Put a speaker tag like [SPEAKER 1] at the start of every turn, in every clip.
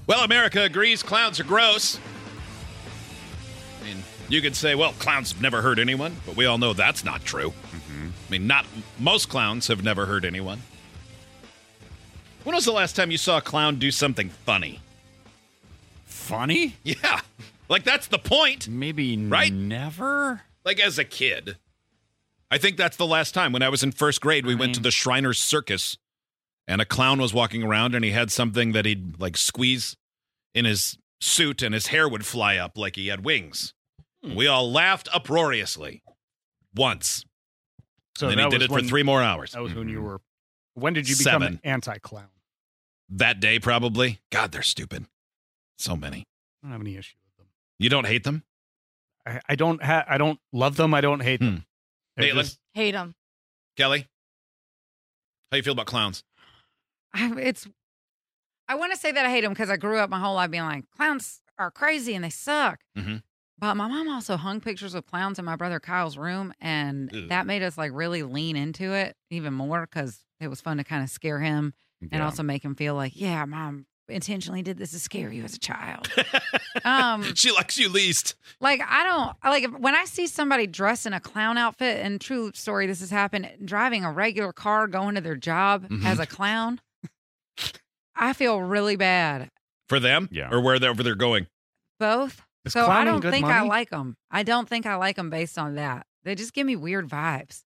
[SPEAKER 1] Well, America agrees clowns are gross. I mean, you could say, well, clowns have never hurt anyone, but we all know that's not true. Mm-hmm. I mean, most clowns have never hurt anyone. When was the last time you saw a clown do something funny?
[SPEAKER 2] Funny?
[SPEAKER 1] Yeah. Like, that's the point.
[SPEAKER 2] Maybe
[SPEAKER 1] right?
[SPEAKER 2] Never?
[SPEAKER 1] Like, as a kid. I think that's the last time. When I was in first grade, we went to the Shriners Circus, and a clown was walking around, and he had something that he'd, like, squeeze in his suit, and his hair would fly up like he had wings. We all laughed uproariously. Once.
[SPEAKER 3] So
[SPEAKER 1] and then he did it for 3 more hours.
[SPEAKER 3] That was when you were... When did you become an anti-clown?
[SPEAKER 1] That day, probably. God, they're stupid. So many.
[SPEAKER 3] I don't have any issue with them.
[SPEAKER 1] You don't hate them?
[SPEAKER 3] I don't love them. I don't hate them.
[SPEAKER 1] Caitlin?
[SPEAKER 4] Hate them.
[SPEAKER 1] Kelly? How you feel about clowns?
[SPEAKER 4] I want to say that I hate them because I grew up my whole life being like, clowns are crazy and they suck.
[SPEAKER 1] Mm-hmm.
[SPEAKER 4] But my mom also hung pictures of clowns in my brother Kyle's room, and that made us like really lean into it even more because it was fun to kind of scare him and also make him feel like, yeah, Mom intentionally did this to scare you as a child.
[SPEAKER 1] She likes you least.
[SPEAKER 4] Like, I don't, like, when I see somebody dressed in a clown outfit, and true story, this has happened, driving a regular car, going to their job as a clown, I feel really bad.
[SPEAKER 1] For them?
[SPEAKER 2] Yeah.
[SPEAKER 1] Or wherever they're going?
[SPEAKER 4] Both.
[SPEAKER 3] Is
[SPEAKER 4] So I
[SPEAKER 3] clowning
[SPEAKER 4] don't
[SPEAKER 3] good
[SPEAKER 4] think
[SPEAKER 3] money?
[SPEAKER 4] I like them. I don't think I like them based on that. They just give me weird vibes.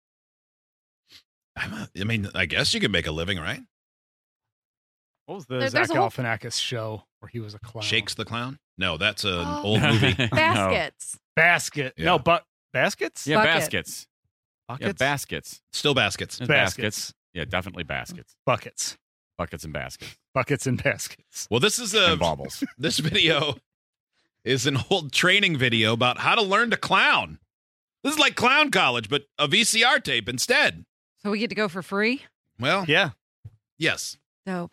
[SPEAKER 1] I mean, I guess you could make a living, right?
[SPEAKER 3] What was the
[SPEAKER 4] There's
[SPEAKER 3] Zach
[SPEAKER 4] a whole-
[SPEAKER 3] Galifianakis show where he was a clown?
[SPEAKER 1] Shakes the Clown? No, that's an old movie.
[SPEAKER 4] Baskets.
[SPEAKER 3] Basket.
[SPEAKER 1] Yeah.
[SPEAKER 3] No, but baskets?
[SPEAKER 2] Yeah,
[SPEAKER 4] Bucket.
[SPEAKER 2] baskets.
[SPEAKER 3] Buckets?
[SPEAKER 2] Yeah, baskets.
[SPEAKER 1] Still baskets.
[SPEAKER 2] There's
[SPEAKER 3] Baskets.
[SPEAKER 2] Yeah, definitely baskets.
[SPEAKER 3] Buckets.
[SPEAKER 2] Buckets and baskets.
[SPEAKER 3] Buckets and baskets.
[SPEAKER 1] Well, this is
[SPEAKER 2] And baubles.
[SPEAKER 1] this video is an old training video about how to learn to clown. This is like clown college, but a VCR tape instead.
[SPEAKER 4] So we get to go for free?
[SPEAKER 1] Well,
[SPEAKER 3] Yeah.
[SPEAKER 1] yes.
[SPEAKER 4] Dope.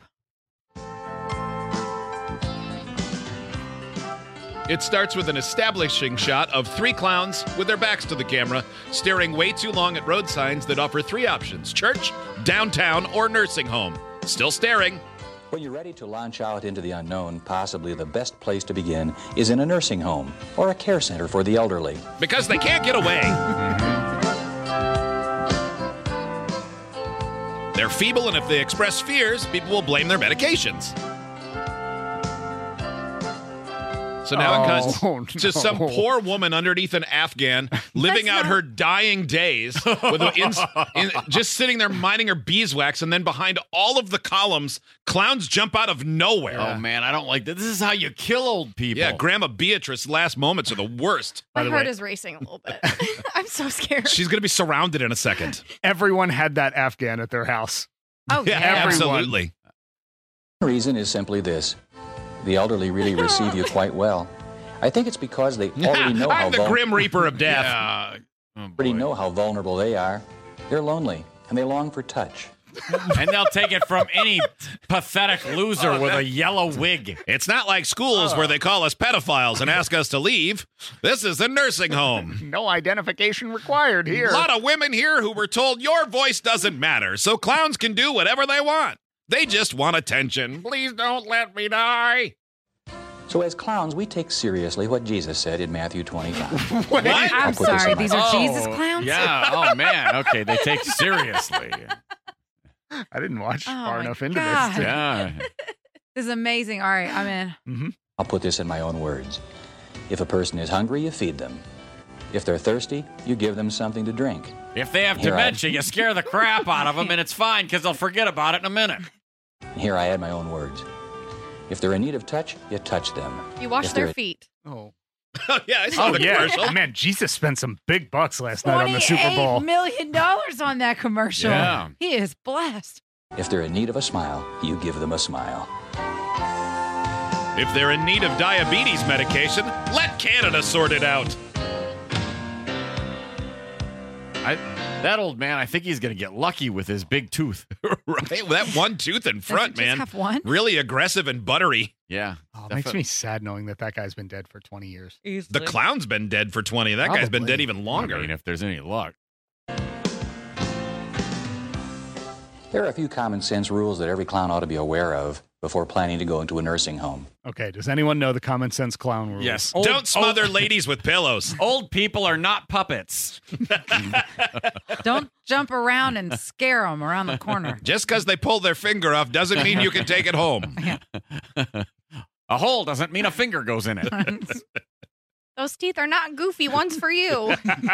[SPEAKER 1] It starts with an establishing shot of 3 clowns with their backs to the camera, staring way too long at road signs that offer 3 options: church, downtown, or nursing home. Still staring.
[SPEAKER 5] When you're ready to launch out into the unknown, possibly the best place to begin is in a nursing home or a care center for the elderly.
[SPEAKER 1] Because they can't get away. They're feeble, and if they express fears, people will blame their medications. So now it cuts to some poor woman underneath an Afghan living out her dying days with just sitting there minding her beeswax, and then behind all of the columns, clowns jump out of nowhere.
[SPEAKER 2] Oh, man, I don't like that. This is how you kill old people.
[SPEAKER 1] Yeah, Grandma Beatrice's last moments are the worst.
[SPEAKER 4] My
[SPEAKER 3] the
[SPEAKER 4] heart
[SPEAKER 3] way-
[SPEAKER 4] is racing a little bit. I'm so scared.
[SPEAKER 1] She's going to be surrounded in a second.
[SPEAKER 3] Everyone had that Afghan at their house.
[SPEAKER 4] Oh,
[SPEAKER 1] Yeah,
[SPEAKER 4] yeah.
[SPEAKER 1] absolutely.
[SPEAKER 5] The reason is simply this. The elderly really receive you quite well. I think it's because they already know how
[SPEAKER 1] I'm the Grim Reaper of Death.
[SPEAKER 2] Yeah. Oh,
[SPEAKER 5] already
[SPEAKER 2] boy.
[SPEAKER 5] know how vulnerable they are. They're lonely, and they long for touch.
[SPEAKER 2] And they'll take it from any pathetic loser with a yellow wig.
[SPEAKER 1] It's not like schools where they call us pedophiles and ask us to leave. This is a nursing home.
[SPEAKER 3] No identification required here.
[SPEAKER 1] A lot of women here who were told your voice doesn't matter, so clowns can do whatever they want. They just want attention. Please don't let me die.
[SPEAKER 5] So as clowns, we take seriously what Jesus said in Matthew 25.
[SPEAKER 1] What?
[SPEAKER 4] I'm
[SPEAKER 5] put this
[SPEAKER 4] sorry.
[SPEAKER 5] in my-
[SPEAKER 4] These are Jesus clowns?
[SPEAKER 2] Yeah. Oh, man. Okay, they take seriously.
[SPEAKER 3] I didn't watch
[SPEAKER 4] Oh,
[SPEAKER 3] far
[SPEAKER 4] my
[SPEAKER 3] enough into
[SPEAKER 4] God.
[SPEAKER 3] this.
[SPEAKER 2] Yeah.
[SPEAKER 4] This is amazing. All right, I'm in.
[SPEAKER 5] I'll put this in my own words. If a person is hungry, you feed them. If they're thirsty, you give them something to drink.
[SPEAKER 2] If they have
[SPEAKER 5] Here
[SPEAKER 2] dementia, you scare the crap out of them, and it's fine because they'll forget about it in a minute.
[SPEAKER 5] And here I add my own words. If they're in need of touch, you touch them.
[SPEAKER 4] You wash
[SPEAKER 5] If
[SPEAKER 4] their
[SPEAKER 5] they're-
[SPEAKER 4] feet.
[SPEAKER 3] Oh,
[SPEAKER 1] Yeah, I saw the commercial.
[SPEAKER 3] Man, Jesus spent some big bucks last night on the Super Bowl.
[SPEAKER 4] $28 million on that commercial.
[SPEAKER 2] Yeah.
[SPEAKER 4] He is blessed.
[SPEAKER 5] If they're in need of a smile, you give them a smile.
[SPEAKER 1] If they're in need of diabetes medication, let Canada sort it out.
[SPEAKER 2] That old man, I think he's going to get lucky with his big tooth.
[SPEAKER 1] Right? That one tooth in front,
[SPEAKER 4] Does it just
[SPEAKER 1] man.
[SPEAKER 4] have one?
[SPEAKER 1] Really aggressive and buttery.
[SPEAKER 2] Yeah.
[SPEAKER 3] Oh, it makes me sad knowing that guy's been dead for 20 years.
[SPEAKER 1] The clown's been dead for 20. That guy's been
[SPEAKER 3] Probably.
[SPEAKER 1] dead even longer.
[SPEAKER 2] I mean, if there's any luck.
[SPEAKER 5] There are a few common sense rules that every clown ought to be aware of. before planning to go into a nursing home.
[SPEAKER 3] Okay, does anyone know the common sense clown rule?
[SPEAKER 2] Yes.
[SPEAKER 1] Don't smother ladies with pillows.
[SPEAKER 2] Old people are not puppets.
[SPEAKER 4] Don't jump around and scare them around the corner.
[SPEAKER 1] Just because they pull their finger off doesn't mean you can take it home.
[SPEAKER 2] A hole doesn't mean a finger goes in it.
[SPEAKER 6] Those teeth are not goofy. One's for you.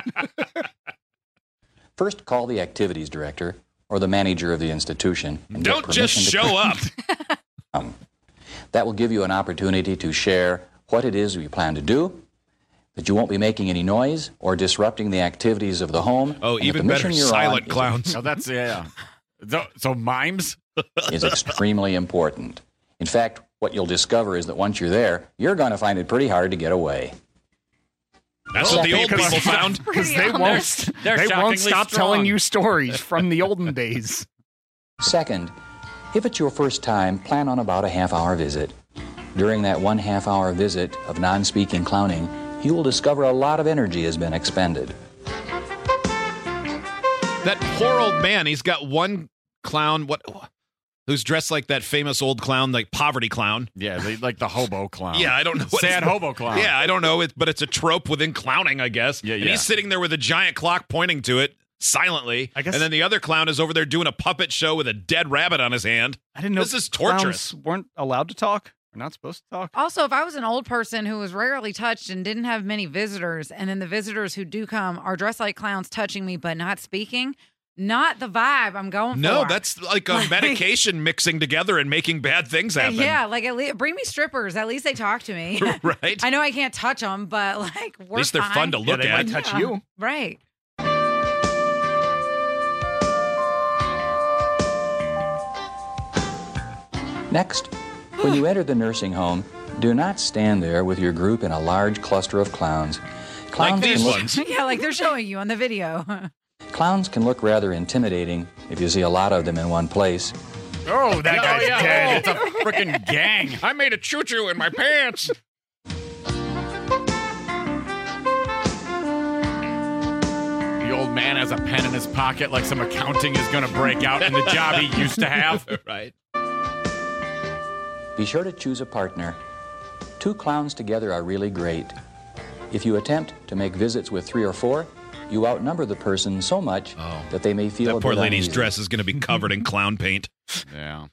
[SPEAKER 5] First, call the activities director or the manager of the institution. And get
[SPEAKER 1] Don't just
[SPEAKER 5] permission to
[SPEAKER 1] show up.
[SPEAKER 5] That will give you an opportunity to share what it is you plan to do, that you won't be making any noise or disrupting the activities of the home.
[SPEAKER 1] Oh,
[SPEAKER 5] and that
[SPEAKER 1] even
[SPEAKER 5] the
[SPEAKER 1] better,
[SPEAKER 5] mission you're
[SPEAKER 1] silent
[SPEAKER 5] on
[SPEAKER 1] clowns.
[SPEAKER 2] Oh, that's, yeah. So mimes?
[SPEAKER 5] is extremely important. In fact, what you'll discover is that once you're there, you're going to find it pretty hard to get away.
[SPEAKER 1] That's what the old
[SPEAKER 3] Because-
[SPEAKER 1] people found.
[SPEAKER 3] Because they won't,
[SPEAKER 2] They're
[SPEAKER 3] they won't
[SPEAKER 2] shockingly
[SPEAKER 3] stop
[SPEAKER 2] strong.
[SPEAKER 3] telling you stories from the olden days.
[SPEAKER 5] Second, if it's your first time, plan on about a half-hour visit. During that 1 half-hour visit of non-speaking clowning, you will discover a lot of energy has been expended.
[SPEAKER 1] That poor old man, he's got one clown who's dressed like that famous old clown, like poverty clown.
[SPEAKER 2] Yeah, like the hobo clown.
[SPEAKER 1] Yeah, I don't know.
[SPEAKER 2] Sad hobo clown.
[SPEAKER 1] Yeah, I don't know, but it's a trope within clowning, I guess.
[SPEAKER 2] Yeah,
[SPEAKER 1] And
[SPEAKER 2] yeah.
[SPEAKER 1] he's sitting there with a giant clock pointing to it silently.
[SPEAKER 3] I guess-
[SPEAKER 1] And then the other clown is over there doing a puppet show with a dead rabbit on his hand.
[SPEAKER 3] I didn't know
[SPEAKER 1] This is torturous.
[SPEAKER 3] clowns weren't allowed to talk. We're not supposed to talk.
[SPEAKER 4] Also, if I was an old person who was rarely touched and didn't have many visitors, and then the visitors who do come are dressed like clowns touching me but not speaking, not the vibe I'm going for.
[SPEAKER 1] No, that's like a medication mixing together and making bad things happen.
[SPEAKER 4] Yeah, like at least bring me strippers. At least they talk to me.
[SPEAKER 1] Right?
[SPEAKER 4] I know I can't touch them, but like we're
[SPEAKER 1] At least they're fun to
[SPEAKER 3] Yeah,
[SPEAKER 1] look
[SPEAKER 3] they
[SPEAKER 1] at.
[SPEAKER 3] might touch
[SPEAKER 4] Yeah,
[SPEAKER 3] you.
[SPEAKER 4] right?
[SPEAKER 5] Next, when you enter the nursing home, do not stand there with your group in a large cluster of clowns.
[SPEAKER 1] Like
[SPEAKER 5] Clowns
[SPEAKER 1] these
[SPEAKER 5] can look-
[SPEAKER 1] ones.
[SPEAKER 4] Yeah, like they're showing you on the video.
[SPEAKER 5] Clowns can look rather intimidating if you see a lot of them in one place.
[SPEAKER 3] Oh, that guy's dead.
[SPEAKER 2] It's a freaking gang.
[SPEAKER 1] I made a choo-choo in my pants.
[SPEAKER 2] The old man has a pen in his pocket like some accounting is going to break out in the job he used to have.
[SPEAKER 1] Right.
[SPEAKER 5] Be sure to choose a partner. 2 clowns together are really great. If you attempt to make visits with 3 or 4, you outnumber the person so much that they may feel
[SPEAKER 1] That
[SPEAKER 5] a
[SPEAKER 1] poor
[SPEAKER 5] bit
[SPEAKER 1] lady's
[SPEAKER 5] uneasy.
[SPEAKER 1] dress is going to be covered in clown paint.
[SPEAKER 2] Yeah.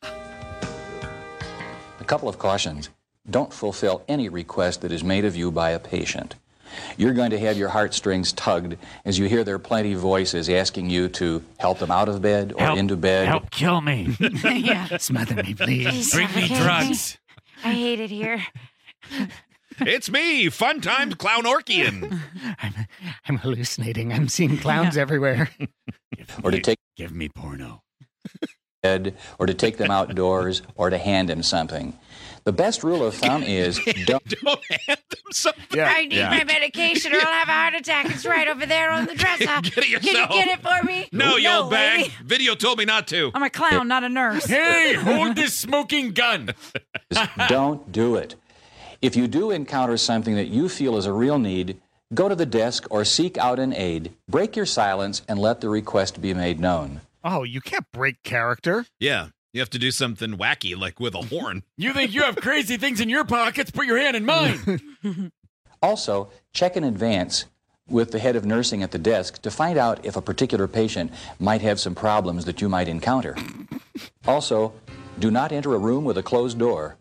[SPEAKER 5] A couple of cautions. Don't fulfill any request that is made of you by a patient. You're going to have your heartstrings tugged as you hear their plaintive voices asking you to help them out of bed or into bed.
[SPEAKER 2] Help kill me.
[SPEAKER 4] Yeah.
[SPEAKER 3] Smother me, please.
[SPEAKER 2] Bring me drugs.
[SPEAKER 6] I hate it here.
[SPEAKER 1] It's me, Fun Times Clown Orkian.
[SPEAKER 3] I'm hallucinating. I'm seeing clowns everywhere.
[SPEAKER 5] Or to take
[SPEAKER 2] Give me porno.
[SPEAKER 5] bed, or to take them outdoors, or to hand them something. The best rule of thumb is don't
[SPEAKER 1] Don't hand them something.
[SPEAKER 3] Yeah.
[SPEAKER 6] I need my medication or I'll have a heart attack. It's right over there on the dresser.
[SPEAKER 1] Get it
[SPEAKER 6] Can you
[SPEAKER 1] yourself.
[SPEAKER 6] get it for me?
[SPEAKER 1] No, you old bag.
[SPEAKER 6] lady.
[SPEAKER 1] Video told me not to.
[SPEAKER 4] I'm a clown, not a nurse.
[SPEAKER 2] Hey, hold this smoking gun.
[SPEAKER 5] don't do it. If you do encounter something that you feel is a real need, go to the desk or seek out an aide. Break your silence and let the request be made known.
[SPEAKER 3] Oh, you can't break character.
[SPEAKER 1] Yeah, you have to do something wacky, like with a horn.
[SPEAKER 2] You think you have crazy things in your pockets? Put your hand in mine.
[SPEAKER 5] Also, check in advance with the head of nursing at the desk to find out if a particular patient might have some problems that you might encounter. Also, do not enter a room with a closed door.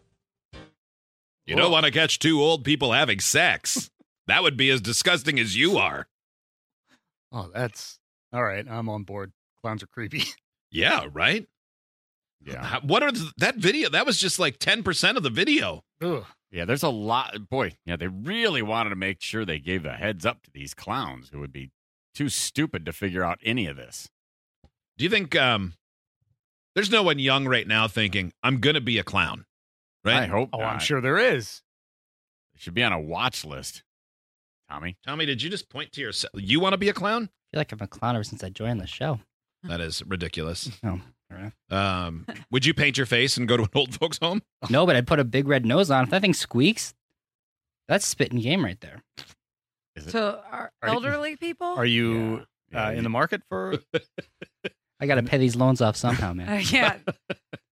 [SPEAKER 1] You don't want to catch 2 old people having sex. That would be as disgusting as you are.
[SPEAKER 3] Oh, that's all right. I'm on board. Clowns are creepy.
[SPEAKER 1] Yeah, right?
[SPEAKER 2] Yeah.
[SPEAKER 1] What are that video? That was just like 10% of the video.
[SPEAKER 3] Ugh.
[SPEAKER 2] Yeah, there's a lot. Boy, yeah, they really wanted to make sure they gave a heads up to these clowns who would be too stupid to figure out any of this.
[SPEAKER 1] Do you think there's no one young right now thinking, I'm going to be a clown? Right?
[SPEAKER 2] I hope
[SPEAKER 3] Oh,
[SPEAKER 2] not.
[SPEAKER 3] I'm sure there is.
[SPEAKER 2] It should be on a watch list. Tommy?
[SPEAKER 1] Tommy, did you just point to yourself? You want to be a clown?
[SPEAKER 7] I feel like I'm a clown ever since I joined the show.
[SPEAKER 1] That is ridiculous.
[SPEAKER 7] Oh, all right.
[SPEAKER 1] Would you paint your face and go to an old folks home?
[SPEAKER 7] No, but I'd put a big red nose on. If that thing squeaks, that's spitting game right there.
[SPEAKER 2] Is it?
[SPEAKER 4] To our
[SPEAKER 3] Are you-
[SPEAKER 4] elderly people?
[SPEAKER 3] Are you
[SPEAKER 2] Yeah,
[SPEAKER 3] in the market for?
[SPEAKER 7] I got to pay these loans off somehow, man.
[SPEAKER 4] Yeah.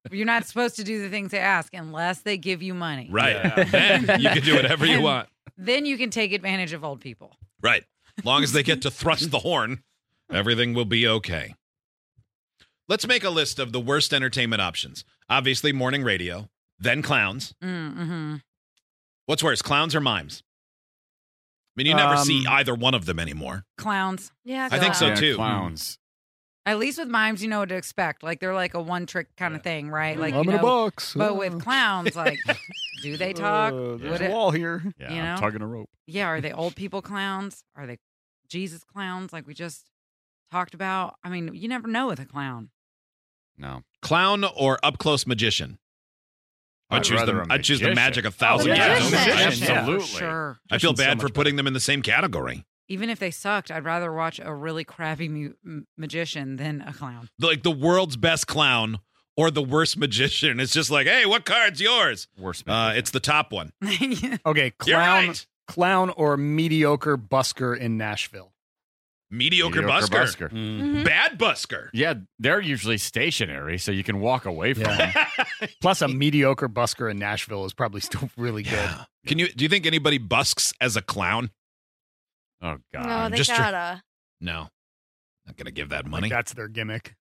[SPEAKER 4] You're not supposed to do the things they ask unless they give you money.
[SPEAKER 1] Right. Then you can do whatever you
[SPEAKER 4] And
[SPEAKER 1] want.
[SPEAKER 4] Then you can take advantage of old people.
[SPEAKER 1] Right. Long as they get to thrust the horn, everything will be okay. Let's make a list of the worst entertainment options. Obviously, morning radio, then clowns.
[SPEAKER 4] Mm-hmm.
[SPEAKER 1] What's worse, clowns or mimes? I mean, you never see either one of them anymore.
[SPEAKER 4] Clowns.
[SPEAKER 6] Yeah,
[SPEAKER 1] I think so,
[SPEAKER 2] Yeah,
[SPEAKER 1] too.
[SPEAKER 2] Clowns.
[SPEAKER 4] At least with mimes, you know what to expect. Like they're like a one-trick kind of thing, right? Like
[SPEAKER 3] I'm
[SPEAKER 4] you
[SPEAKER 3] in a
[SPEAKER 4] know.
[SPEAKER 3] box.
[SPEAKER 4] But with clowns, like, do they talk?
[SPEAKER 3] There's
[SPEAKER 4] Would
[SPEAKER 3] a
[SPEAKER 4] it-
[SPEAKER 3] wall here.
[SPEAKER 2] Yeah,
[SPEAKER 4] You
[SPEAKER 2] I'm
[SPEAKER 4] know?
[SPEAKER 2] tugging a rope.
[SPEAKER 4] Yeah, are they old people clowns? Are they Jesus clowns like we just talked about? I mean, you never know with a clown.
[SPEAKER 2] No.
[SPEAKER 1] Clown or up-close magician?
[SPEAKER 2] I'd rather a
[SPEAKER 1] I'd choose the
[SPEAKER 2] magician.
[SPEAKER 1] magic of thousands.
[SPEAKER 6] Oh,
[SPEAKER 1] of
[SPEAKER 6] magician.
[SPEAKER 1] donuts.
[SPEAKER 6] Magician.
[SPEAKER 4] Yeah,
[SPEAKER 2] Absolutely.
[SPEAKER 4] for sure.
[SPEAKER 1] I feel
[SPEAKER 3] Magician's so
[SPEAKER 1] bad for
[SPEAKER 3] much
[SPEAKER 1] putting them in the same category.
[SPEAKER 4] Even if they sucked, I'd rather watch a really crappy magician than a clown.
[SPEAKER 1] Like the world's best clown or the worst magician. It's just like, hey, what card's yours?
[SPEAKER 2] Worst.
[SPEAKER 1] It's the top one.
[SPEAKER 3] Okay,
[SPEAKER 1] You're
[SPEAKER 3] clown,
[SPEAKER 1] right.
[SPEAKER 3] clown or mediocre busker in Nashville.
[SPEAKER 1] Mediocre busker.
[SPEAKER 2] busker.
[SPEAKER 6] Mhm.
[SPEAKER 1] Bad busker.
[SPEAKER 2] Yeah, they're usually stationary, so you can walk away from them.
[SPEAKER 3] Plus, a mediocre busker in Nashville is probably still really good.
[SPEAKER 1] Yeah. Do you think anybody busks as a clown?
[SPEAKER 2] Oh God.
[SPEAKER 6] No, they
[SPEAKER 1] just
[SPEAKER 6] gotta.
[SPEAKER 1] No. Not going to give that
[SPEAKER 3] Like,
[SPEAKER 1] money.
[SPEAKER 3] that's their gimmick.